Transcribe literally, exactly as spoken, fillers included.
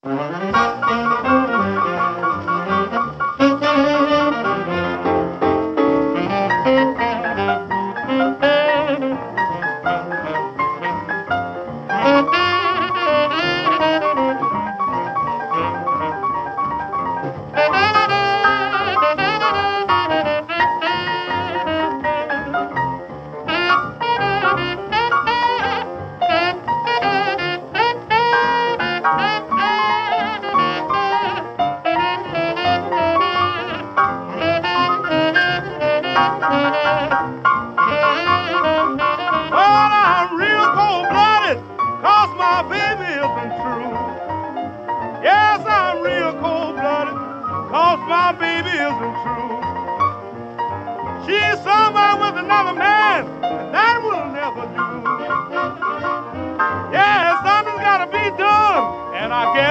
Well, I'm real cold-blooded, 'cause my baby isn't true. Yes, I'm real cold-blooded, 'cause my baby isn't true. She's somewhere with another man, and that will never do. Yes, something's gotta be done, and I guess